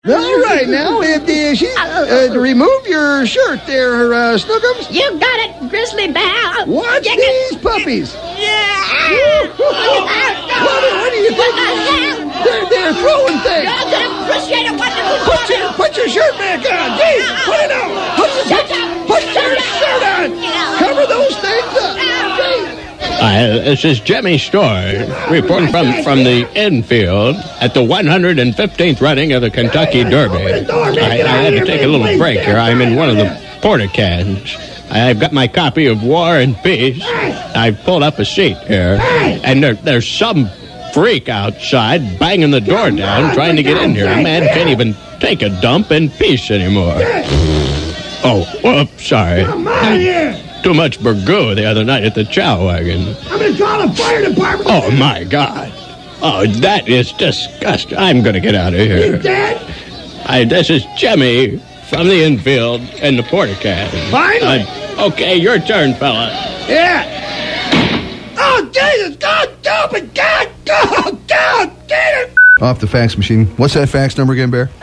All right, now, remove your shirt there, Snookums. You got it, Grizzly Bear. Watch these puppies. Yeah. What do you think? They're throwing things. You're going to appreciate it. Put your shirt back on. Gee, put it on. Put your shirt on. Cover those things up. This is Jimmy Storr reporting from the infield at the 115th running of the Kentucky Derby. I had to take a little break here. I'm in one of the porta-cans. I've got my copy of War and Peace. I've pulled up a seat here, and there's some freak outside banging the door down trying to get in here. A man can't even take a dump in peace anymore. Oh, whoops, sorry. Come on here. Too much burgoo the other night at the chow wagon. I'm going to call the fire department. Oh, my God. Oh, that is disgusting. I'm going to get out of here. You dead? This is Jimmy from the infield in the porta-can. Finally. Okay, your turn, fella. Yeah. Oh, Jesus. God, stupid. God, Jesus. Off the fax machine. What's that fax number again, Bear?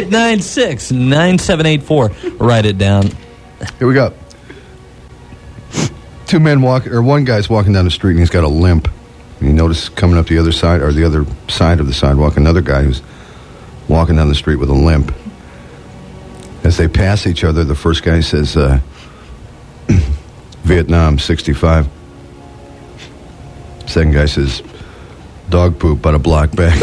896-9784. Write it down. Here we go. One guy's walking down the street and he's got a limp. And you notice coming up the other side of the sidewalk, another guy who's walking down the street with a limp. As they pass each other, the first guy says, Vietnam, 65. Second guy says, dog poop, but a block back.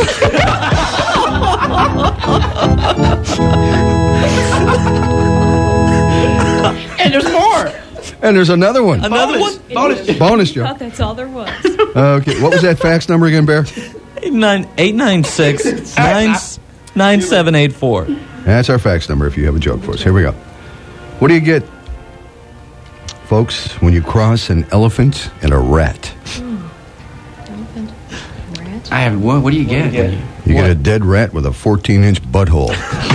And there's more. And there's another one. Another one? Bonus, Joe. I thought that's all there was. Okay, what was that fax number again, Bear? 896-9784. That's our fax number if you have a joke for us. Here we go. What do you get, folks, when you cross an elephant and a rat? Elephant, rat. I have what do you get? You get a dead rat with a 14-inch butthole.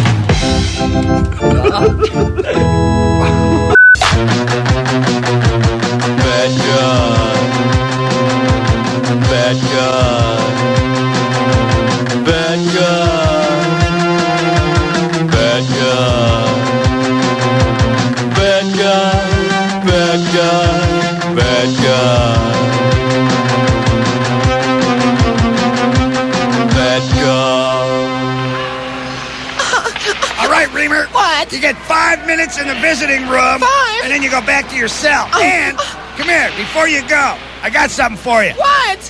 Bad God. Bad God. Bad God. Bad God. Bad God. Bad God. Bad God. Bad God. All right, Reamer. What? You get 5 minutes in the visiting room. 5? And then you go back to your cell. And, come here, before you go, I got something for you. What?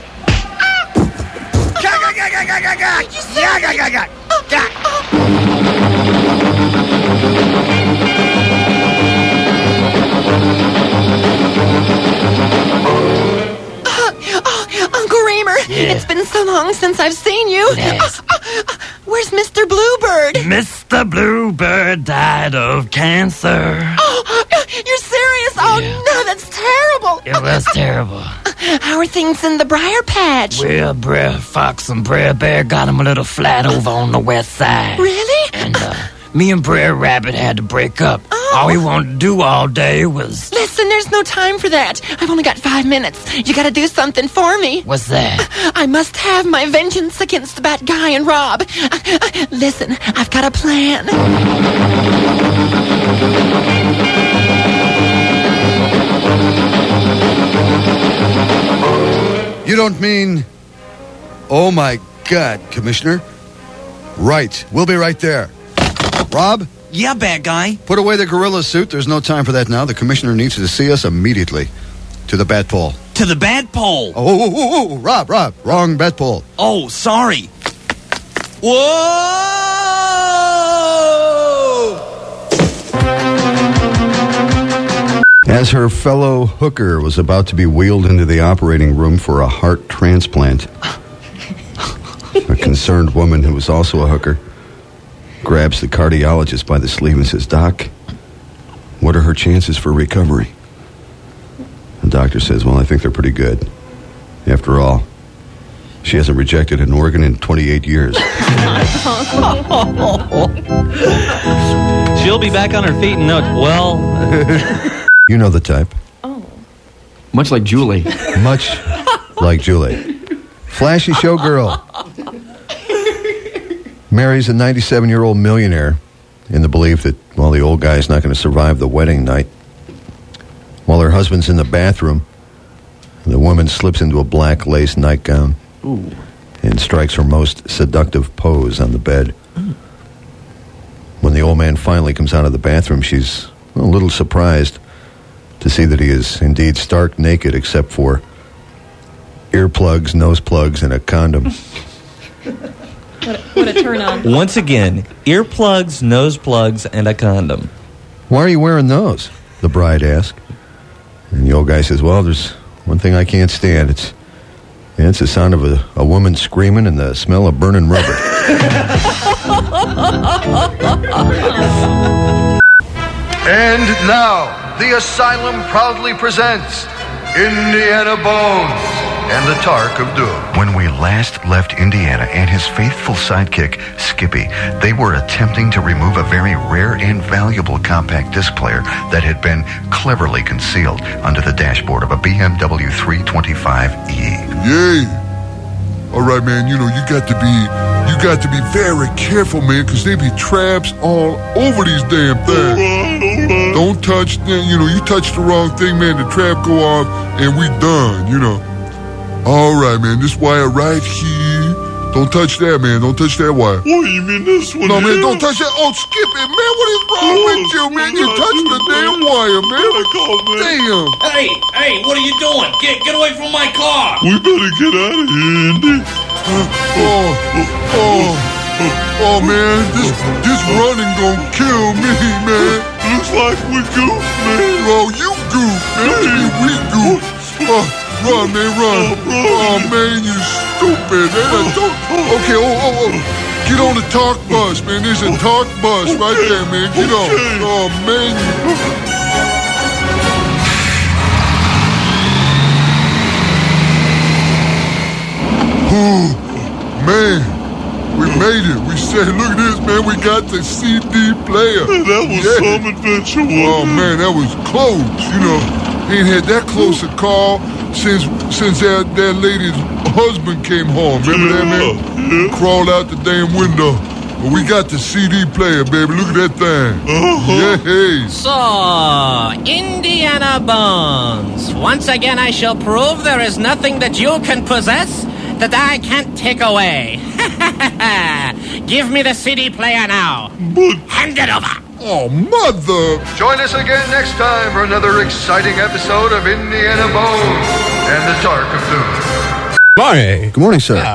Uncle Reamer, it's been so long since I've seen you. Where's Mr. Bluebird? Mr. Bluebird died of cancer. Oh, you're serious? Oh, no, that's terrible. It was terrible. How are things in the Briar Patch? Well, Brer Fox and Brer Bear got him a little flat over on the west side. Really? And me and Brer Rabbit had to break up. All we wanted to do all day was... Listen, there's no time for that. I've only got 5 minutes. You gotta do something for me. What's that? I must have my vengeance against Bat Guy and Rob. Listen, I've got a plan. You don't mean... Oh, my God, Commissioner. Right. We'll be right there. Rob? Yeah, bad guy. Put away the gorilla suit. There's no time for that now. The Commissioner needs to see us immediately. To the bat pole. To the bat pole. Oh, Rob. Wrong bat pole. Oh, sorry. Whoa! As her fellow hooker was about to be wheeled into the operating room for a heart transplant, a concerned woman who was also a hooker grabs the cardiologist by the sleeve and says, Doc, what are her chances for recovery? The doctor says, well, I think they're pretty good. After all, she hasn't rejected an organ in 28 years. She'll be back on her feet in well... You know the type. Oh. Much like Julie. Much like Julie. Flashy showgirl. marries a 97-year-old millionaire in the belief that, well, the old guy's not going to survive the wedding night. While her husband's in the bathroom, the woman slips into a black lace nightgown and strikes her most seductive pose on the bed. When the old man finally comes out of the bathroom, she's a little surprised to see that he is indeed stark naked except for earplugs, nose plugs, and a condom. What a turn on. Once again, earplugs, nose plugs, and a condom. Why are you wearing those? The bride asked. And the old guy says, well, there's one thing I can't stand. It's the sound of a woman screaming and the smell of burning rubber. And now, the Asylum proudly presents Indiana Bones and the Tark of Doom. When we last left Indiana and his faithful sidekick, Skippy, they were attempting to remove a very rare and valuable compact disc player that had been cleverly concealed under the dashboard of a BMW 325e. Yay! All right, man, you got to be very careful, man, because they be traps all over these damn things. Don't touch them, you touch the wrong thing, man, the trap go off, and we done, All right, man, this wire right here. Don't touch that, man. Don't touch that wire. What do you mean this one? No, man, don't touch that. Oh, skip it, man. What is wrong with you, man? You touched the damn wire, man. Damn. Hey, what are you doing? Get away from my car. We better get out of here, Andy. Oh, man, this running gonna kill me, man. Looks like we goof, man. Oh, you goof, man. We goof. Run, man, run. Oh, man, you stupid, man. Okay, get on the talk bus, man. There's a talk bus right there, man. Get on. Oh, man. Man, we made it. We said, look at this, man. We got the CD player. That was some adventure, Oh, man, that was close, Ain't had that close a call since that lady's husband came home. Remember that, man? Yeah. Crawled out the damn window. But we got the CD player, baby. Look at that thing. Yeah. So, Indiana Bones. Once again, I shall prove there is nothing that you can possess that I can't take away. Give me the CD player now. Hand it over. Oh, mother! Join us again next time for another exciting episode of Indiana Bones and the Tark of Doom. Morning. Good morning, sir.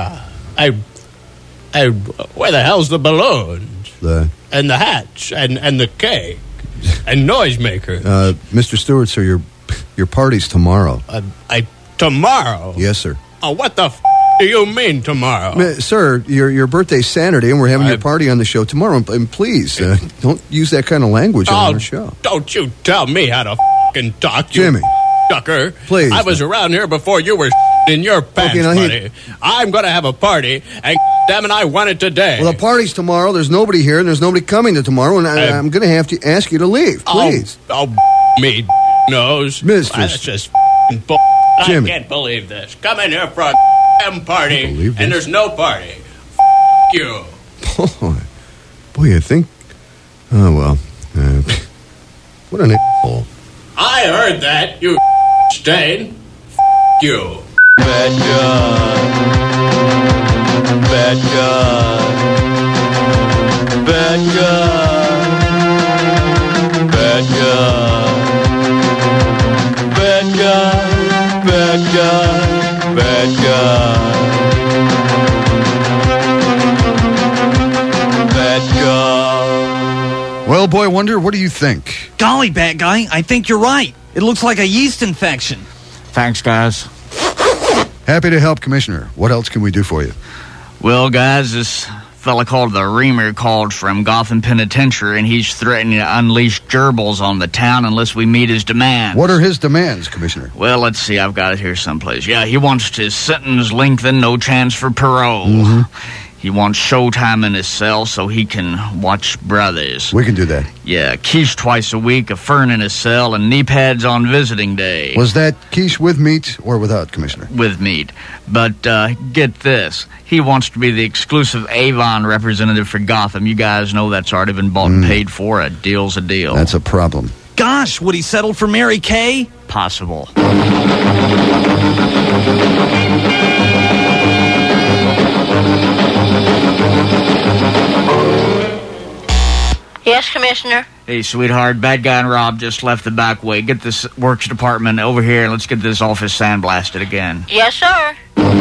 Where the hell's the balloons? And the hats and the cake and noisemaker. Mr. Stewart, sir, your party's tomorrow. Tomorrow? Yes, sir. Oh, what the do you mean tomorrow? Sir, your birthday's Saturday, and we're having your party on the show tomorrow. And please, don't use that kind of language on our show. Don't you tell me how to fucking talk, you Jimmy. Sucker. Please. I was around here before you were in your pants, buddy. I'm going to have a party, and damn it, I want it today. Well, the party's tomorrow. There's nobody here, and there's nobody coming to tomorrow, and I'm going to have to ask you to leave, please. Me knows. Mr. That's just bull. Jimmy. I can't believe this. Come in here for a damn party, and there's no party. You. Boy, I think... Oh, well. What an a**hole. I heard that, you stain. You. Bad guy. Bad guy. Bad guy. Bad guy. Bad guy. Bad guy. Bad guy. Bad guy. Well, Boy Wonder, what do you think? Golly, bad guy, I think you're right. It looks like a yeast infection. Thanks, guys. Happy to help, Commissioner. What else can we do for you? Well, guys, this fella called the Reamer called from Gotham Penitentiary, and he's threatening to unleash gerbils on the town unless we meet his demands. What are his demands, Commissioner? Well, let's see. I've got it here someplace. Yeah, he wants his sentence lengthened, no chance for parole. He wants showtime in his cell so he can watch Brothers. We can do that. Yeah, quiche twice a week, a fern in his cell, and knee pads on visiting day. Was that quiche with meat or without, Commissioner? With meat. But get this. He wants to be the exclusive Avon representative for Gotham. You guys know that's already been bought and paid for. A deal's a deal. That's a problem. Gosh, would he settle for Mary Kay? Possible. Yes, Commissioner. Hey, sweetheart, bad guy and Rob just left the back way. Get this works department over here and let's get this office sandblasted again. Yes, sir.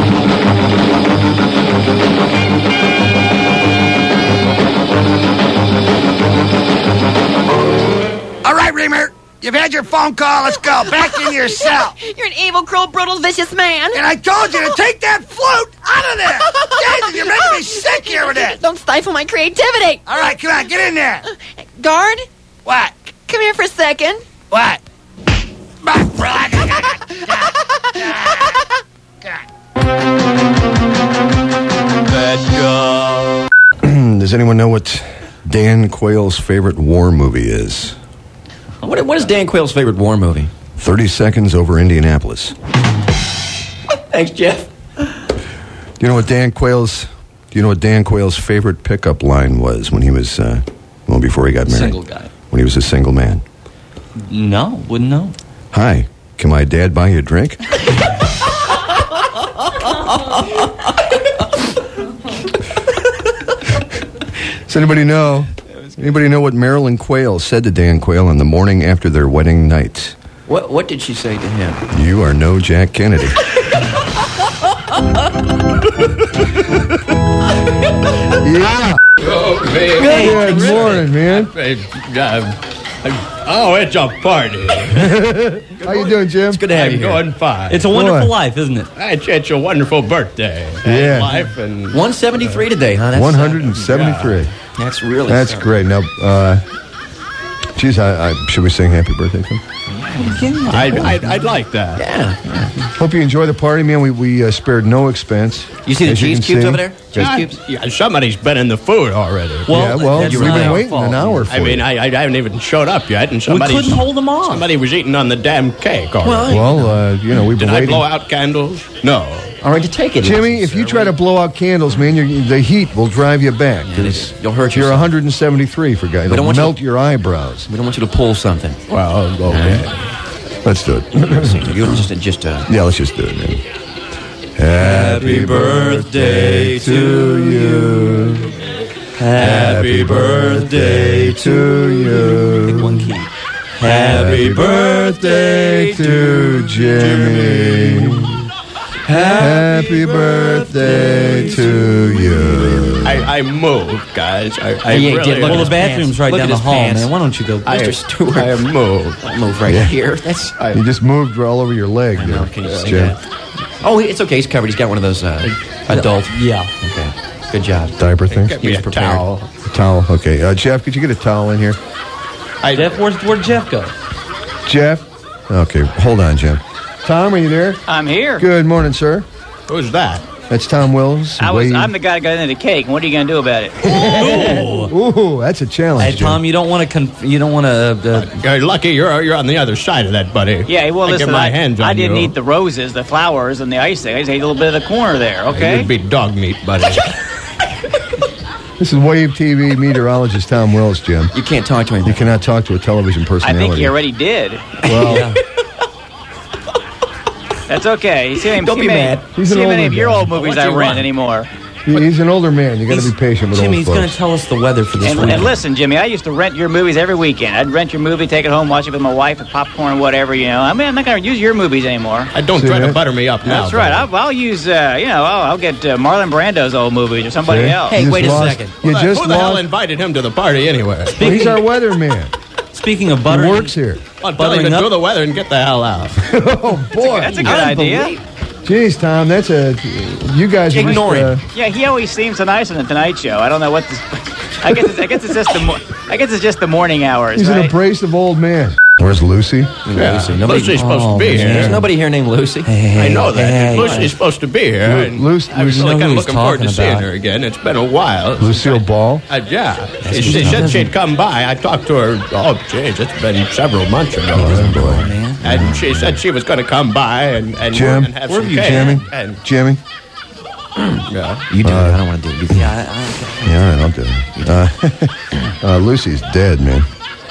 All right, Reamer. You've had your phone call. Let's go. Back in your cell. You're an evil, cruel, brutal, vicious man. And I told you to take that flute out of there. Jesus, you're making me sick here with it. Don't stifle my creativity. All right, come on, get in there. Guard? What? Come here for a second. What? Bad guy. Does anyone know what Dan Quayle's favorite war movie is? What is Dan Quayle's favorite war movie? 30 Seconds Over Indianapolis. Thanks, Jeff. Do you know what Dan Quayle's favorite pickup line was when he was before he got married? Single guy. When he was a single man. No, wouldn't know. Hi, can my dad buy you a drink? Does anybody know? Anybody know what Marilyn Quayle said to Dan Quayle on the morning after their wedding night? What did she say to him? You are no Jack Kennedy. Yeah. Oh, man. Good morning, man. Oh, it's a party. How you doing, Jim? It's good to have you here. Going fine. It's a wonderful life, isn't it? It's a wonderful birthday. Yeah. Life and 173 today, huh? That's 173. That's really That's great. Now, geez, should we sing happy birthday to him? I'd like that. Yeah. Hope you enjoy the party, man. We spared no expense. You see the As cheese can cubes see. over there? Cheese cubes? Yeah, somebody's been in the food already. Well, we've been waiting an hour for I mean, you. I haven't even showed up yet, and We couldn't hold them on. Somebody was eating on the damn cake already. Well, we've Did been I waiting. blow out candles? No. All right, to take it. Jimmy, if you try to blow out candles, man, the heat will drive you back. 'Cause You'll hurt You're yourself. 173 for guys. don't It'll want you melt your eyebrows. We don't want you to pull something. Well, okay. Let's do it. You just Yeah, let's just do it, man. Happy birthday to you. Happy birthday to you. Pick one key. Happy birthday to Jimmy. Happy birthday to you. I moved, guys. I Yeah, really well, the bathroom's right Look down at the his hall, pants. man. Why don't you go, I Mr. Stewart? I moved. I move right Yeah. here. That's. You just moved all over your leg. I know. there, Can you see Jim. that? Oh, it's okay. He's covered. He's got one of those adult. Yeah. Okay. Good job. Diaper things? Get me was a prepared. towel. A towel. Okay. Jeff, could you get a towel in here? Jeff, where'd Jeff go? Jeff? Okay, hold on, Jim. Tom, are you there? I'm here. Good morning, sir. Who's that? That's Tom Wills. I'm the guy that got into the cake. What are you going to do about it? Ooh, that's a challenge, Hey, Jim. Tom, you don't want to. You're lucky you're on the other side of that, buddy. Yeah, well, I listen, get my hands on I didn't you. eat the roses, the flowers, and the icing. I just ate a little bit of the corner there, okay? You'd be dog meat, buddy. This is Wave TV meteorologist Tom Wills, Jim. You can't talk to him. You cannot talk to a television I personality. think you already did. Well, Yeah. That's okay. Don't be mad. He's an See how many older of your guy. old movies What I you rent want? anymore. he's an older man. You got to be patient with Jimmy, old he's going folks. to tell us the weather for this week. And listen, Jimmy, I used to rent your movies every weekend. I'd rent your movie, take it home, watch it with my wife, with popcorn, whatever, you know. I mean, I'm not going to use your movies anymore. I don't See try to that? butter me up now. That's right. buddy. I'll use, I'll get Marlon Brando's old movies or somebody See? else. Hey, You wait just a lost- second. You just Who the hell lost. invited him to the party anyway? Well, he's our weatherman. Speaking of He butter, works here. I'll tell him to Buttering up. do the weather and get the hell out. Oh, boy. That's a good idea. Jeez, Tom, that's a... You guys are Ignore him. Yeah, he always seems so nice on the Tonight Show. I don't know what this... I guess it's just the morning hours, He's an right? abrasive old man. Where's Lucy? Yeah. Lucy. Lucy's supposed to be here. There's nobody here named Lucy. I know that. Lucy's supposed to be here. and Lucy, I was you really know kind who of he's looking forward to talking seeing about. her again. It's been a while. Lucille Ball? Yeah. She said she'd come by. I talked to her, geez, it's been several months ago. And she said she was going to come by and Jim, have where some are you, cake. Jimmy? And, Jimmy? yeah. You do it. I don't want to do it. Yeah, all right, I'll do it. Lucy's dead, man.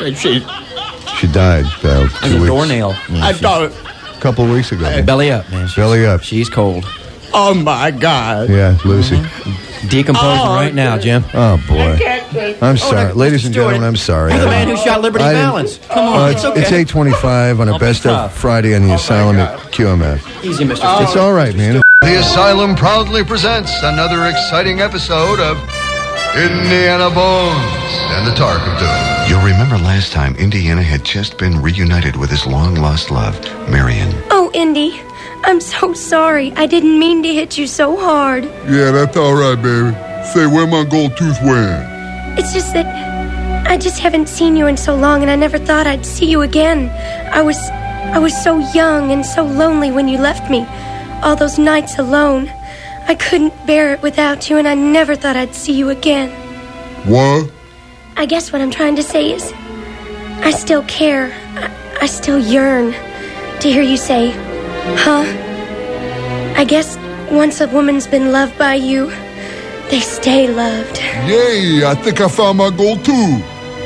She died 2 Like a weeks. doornail. I thought, A couple of weeks ago. Belly up, man. Belly up. She's cold. oh my God. Yeah, Lucy. Decomposing right now, Jim. Oh, boy. I'm sorry. Ladies and gentlemen, I'm sorry. You're the man who shot Liberty Valance. Come on, it's okay. It's 8:25 on a Don't be Best of tough. Friday on the Asylum at QMF. Easy, Mr. It's all right, man. The Asylum proudly presents another exciting episode of Indiana Bones and the Tark of Doom. You'll remember last time Indiana had just been reunited with his long-lost love, Marion. Oh, Indy, I'm so sorry. I didn't mean to hit you so hard. Yeah, that's all right, baby. Say, where my gold tooth went? It's just that I just haven't seen you in so long, and I never thought I'd see you again. I was so young and so lonely when you left me. All those nights alone. I couldn't bear it without you, and I never thought I'd see you again. What? I guess what I'm trying to say is, I still care. I still yearn to hear you say, huh? I guess once a woman's been loved by you, they stay loved. Yay, I think I found my gold tooth.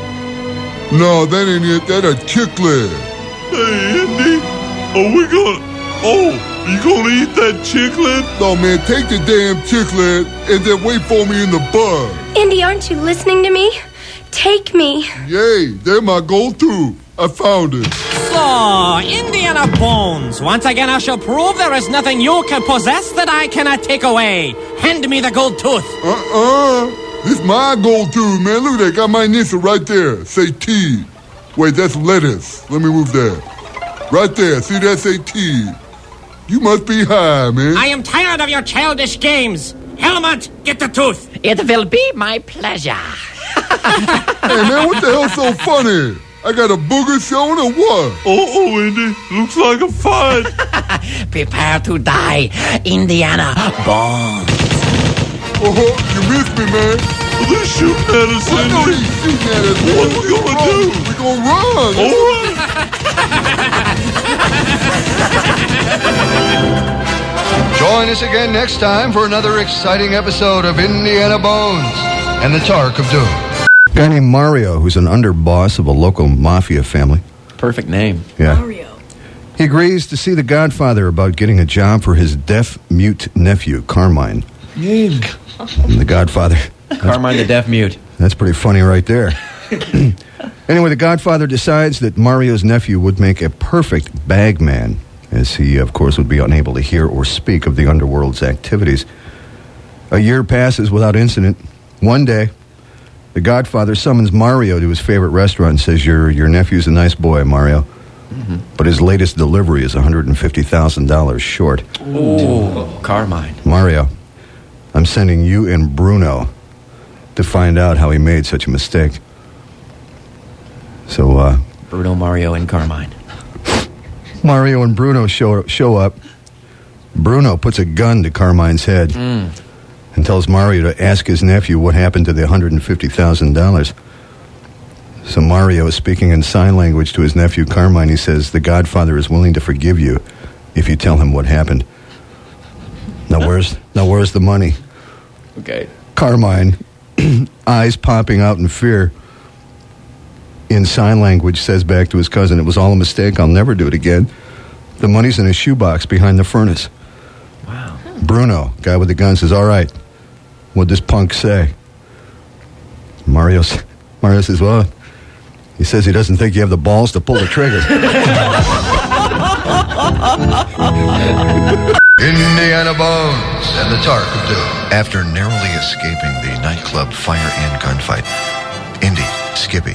No, that ain't it. That a chiclet. Hey, Andy, are we gonna... Oh, you gonna eat that chiclet? No, man, take the damn chiclet and then wait for me in the bus. Indy, aren't you listening to me? Take me. Yay, there's my gold tooth. I found it. So, Indiana Bones, once again I shall prove there is nothing you can possess that I cannot take away. Hand me the gold tooth. This my gold tooth, man. Look at that. Got my initial right there. Say T. Wait, that's lettuce. Let me move that. Right there. See that? Say T. You must be high, man. I am tired of your childish games. Helmut, get the tooth. It will be my pleasure. Hey, man, what the hell's so funny? I got a booger showing or what? Uh-oh, Indy. Looks like a fight. Prepare to die, Indiana Bones. Oh, you missed me, man. Are they shooting at us, Indy? I know they shooting at us, man. What are we gonna do? We're gonna run. All right. Join us again next time for another exciting episode of Indiana Bones and the Tark of Doom. A guy named Mario, who's an underboss of a local mafia family. Perfect name. Yeah. Mario. He agrees to see the Godfather about getting a job for his deaf-mute nephew, Carmine. And the Godfather... Carmine the deaf-mute. That's pretty funny right there. Anyway, the Godfather decides that Mario's nephew would make a perfect bagman, as he, of course, would be unable to hear or speak of the underworld's activities. A year passes without incident. One day, the Godfather summons Mario to his favorite restaurant and says, Your nephew's a nice boy, Mario. Mm-hmm. But his latest delivery is $150,000 short. Ooh, Carmine. Mario, I'm sending you and Bruno to find out how he made such a mistake. So, Bruno, Mario, and Carmine. Mario and Bruno show up. Bruno puts a gun to Carmine's head and tells Mario to ask his nephew what happened to the $150,000. So Mario is speaking in sign language to his nephew Carmine. He says, the Godfather is willing to forgive you if you tell him what happened. Now where's the money? Okay. Carmine, eyes popping out in fear, in sign language, says back to his cousin, it was all a mistake. I'll never do it again. The money's in a shoebox behind the furnace. Wow. Bruno, guy with the gun, says, all right, what'd this punk say? Mario says, well, he says he doesn't think you have the balls to pull the trigger. Indiana Bones and the Tark of Doom. After narrowly escaping the nightclub fire and gunfight, Indy, Skippy, and their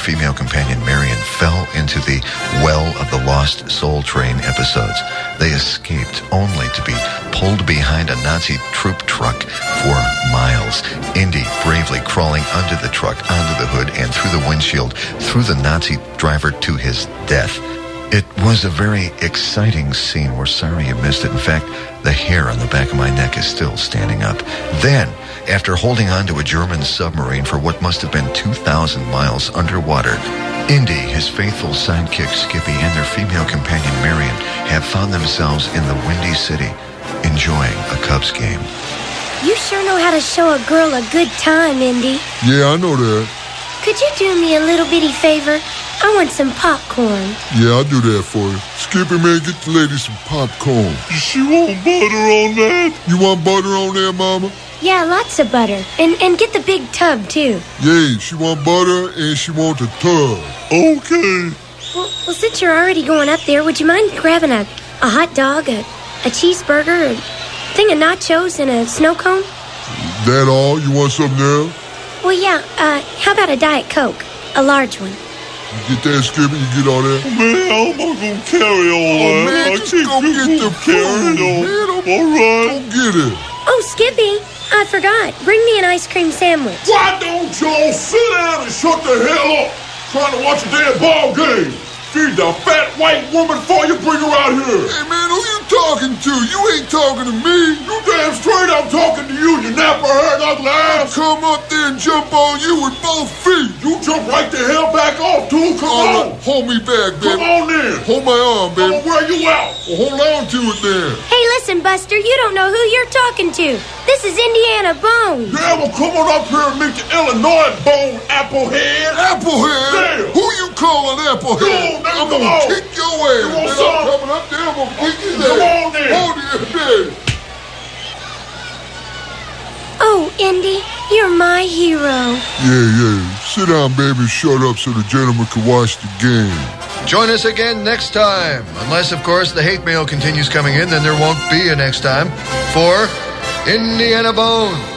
female companion Marion fell into the well of the Lost Soul Train episodes. They escaped only to be pulled behind a Nazi troop truck for miles. Indy bravely crawling under the truck, onto the hood, and through the windshield, through the Nazi driver to his death. It was a very exciting scene. We're sorry you missed it. In fact, the hair on the back of my neck is still standing up. Then, after holding on to a German submarine for what must have been 2,000 miles underwater, Indy, his faithful sidekick Skippy, and their female companion Marion have found themselves in the Windy City, enjoying a Cubs game. You sure know how to show a girl a good time, Indy. Yeah, I know that. Could you do me a little bitty favor? I want some popcorn. Yeah, I'll do that for you. Skippy, man, get the lady some popcorn. She want butter on that? You want butter on there, Mama? Yeah, lots of butter. And get the big tub, too. Yeah, she want butter and she want a tub. Okay. Well, since you're already going up there, would you mind grabbing a hot dog, a cheeseburger, a thing of nachos, and a snow cone? That all? You want something else? Well, yeah, how about a Diet Coke? A large one. You get that, Skippy? You get all that? Man, I'm not gonna carry all that. Oh, man, just go get the food, man. All right. Go get it. Oh, Skippy, I forgot. Bring me an ice cream sandwich. Why don't y'all sit down and shut the hell up? Trying to watch a damn ball game. Feed the fat white woman before you bring her out here. Hey, man, who you talking to? You ain't talking to me. You damn straight I'm talking to you, you napper-haired ugly ass. I'll come up there and jump on you with both feet. You jump right the hell back off, too. Come on. Hold me back, baby. Come on then. Hold my arm, baby. I'm gonna wear you out. Well, hold on to it then. Hey, listen, Buster, you don't know who you're talking to. This is Indiana Bones. Yeah, well, come on up here and meet the Illinois Bone, Applehead. Applehead? Yeah. Who you calling Applehead? I'm gonna kick your ass. I'm coming up there, I'm gonna kick his ass. Come on then. Hold it there. Oh, Indy, you're my hero. Yeah. Sit down, baby. Shut up so the gentleman can watch the game. Join us again next time. Unless, of course, the hate mail continues coming in, then there won't be a next time for Indiana Bones.